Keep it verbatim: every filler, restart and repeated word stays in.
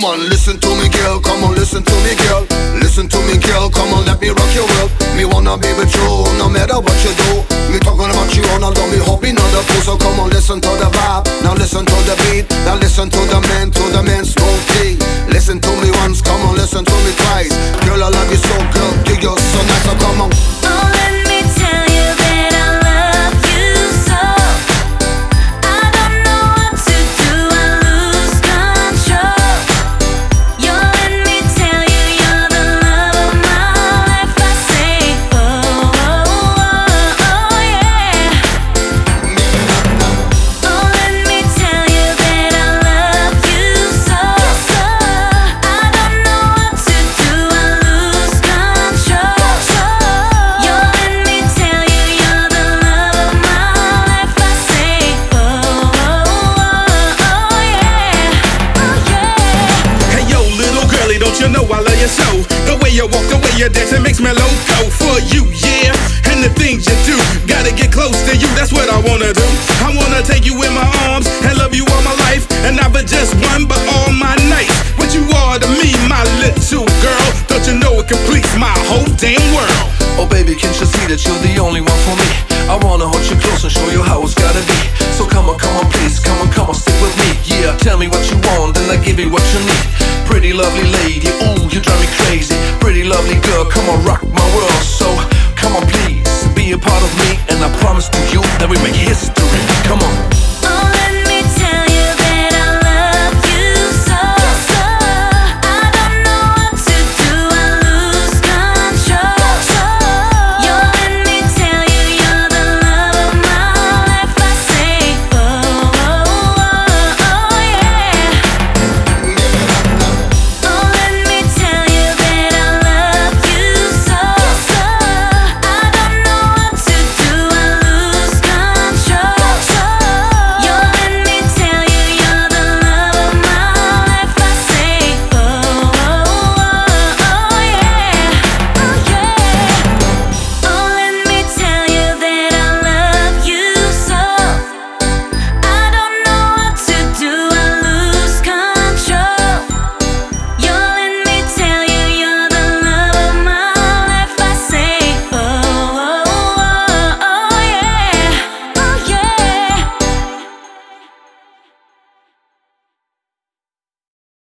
Come on, listen to me, girl. Come on, listen to me, girl. Listen to me, girl. Come on, let me rock your world. Me wanna be with you, no matter what you do. Me talking about you, and although me hoping on the fool. So come on, listen to the vibe. Now listen to the beat. Now listen to the man, to the man, smoke tea. Listen to me once, come on, listen to me twice. Girl, I love you so, girl. Dig you so nice, so come on. Oh, let me tell you that I love you so. I don't know what to do, I lose control. Yo, let me tell you, you're the love of my life. I say, oh, oh, oh, oh, yeah. Oh, let me tell you that I love you so, so. I don't know what to do, I lose control. Yo, let me tell you, you're the love of my life. I say, oh, oh, oh, oh, yeah. Oh, yeah. Hey yo, little girlie, don't you know I love you so? The way you walk, the way you dance, it makes me loco for you, yeah. And the things you do, gotta get close to you, that's what I wanna do. I wanna take you in my arms and love you all my life, and not but just one, but all my nights. What you are to me, my little girl, don't you know it completes my whole damn world? Oh baby, can't you see that you're the only one for me? I wanna hold you close and show you how it's gotta be. So come on, come on, please, come on, come on, stick with me. Yeah, tell me what you want, then I give you what you need. Pretty lovely lady, ooh, you drive me crazy. Pretty lovely girl, come on, rock my world.